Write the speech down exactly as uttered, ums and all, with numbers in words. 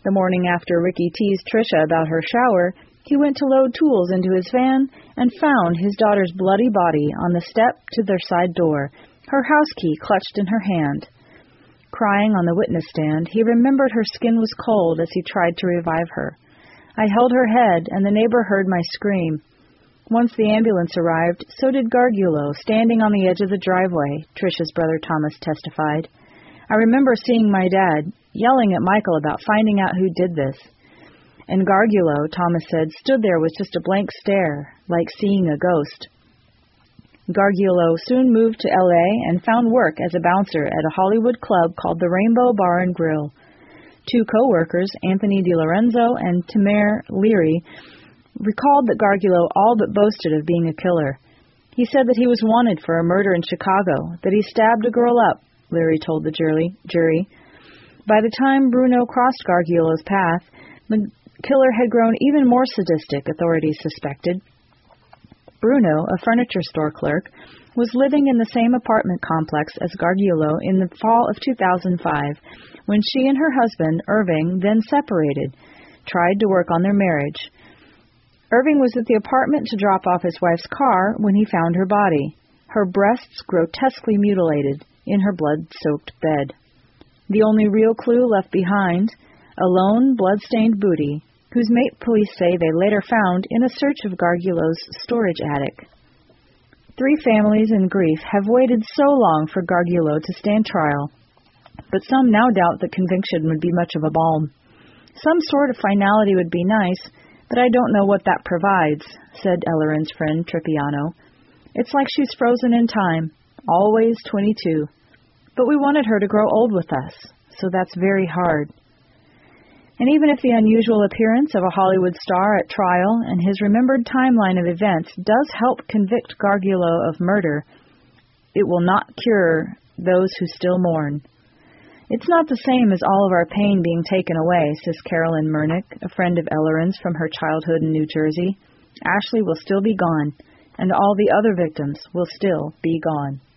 The morning after Ricky teased Tricia about her shower, he went to load tools into his van and found his daughter's bloody body on the step to their side door, her house key clutched in her hand. Crying on the witness stand, he remembered her skin was cold as he tried to revive her. I held her head, and the neighbor heard my scream. Once the ambulance arrived, so did Gargiulo, standing on the edge of the driveway, Tricia's brother Thomas testified. I remember seeing my dad, yelling at Michael about finding out who did this. And Gargiulo, Thomas said, stood there with just a blank stare, like seeing a ghost. Gargiulo soon moved to L A and found work as a bouncer at a Hollywood club called the Rainbow Bar and Grill. Two co-workers, Anthony DiLorenzo and Tamer Leary, recalled that Gargiulo all but boasted of being a killer. He said that he was wanted for a murder in Chicago, that he stabbed a girl up, Leary told the jury. jury. By the time Bruno crossed Gargiulo's path, the killer had grown even more sadistic, authorities suspected. Bruno, a furniture store clerk, was living in the same apartment complex as Gargiulo in the fall of two thousand five, when she and her husband, Irving, then separated, tried to work on their marriage. Irving was at the apartment to drop off his wife's car when he found her body, her breasts grotesquely mutilated, in her blood-soaked bed. The only real clue left behind, a lone, blood-stained booty, whose mate police say they later found in a search of Gargiulo's storage attic. Three families in grief have waited so long for Gargiulo to stand trial, but some now doubt that conviction would be much of a balm. Some sort of finality would be nice, but I don't know what that provides, said Ellerin's friend Tripiano. It's like she's frozen in time, always twenty-two. But we wanted her to grow old with us, so that's very hard. And even if the unusual appearance of a Hollywood star at trial and his remembered timeline of events does help convict Gargiulo of murder, it will not cure those who still mourn. It's not the same as all of our pain being taken away, says Carolyn Murnick, a friend of Ellerin's from her childhood in New Jersey. Ashley will still be gone, and all the other victims will still be gone.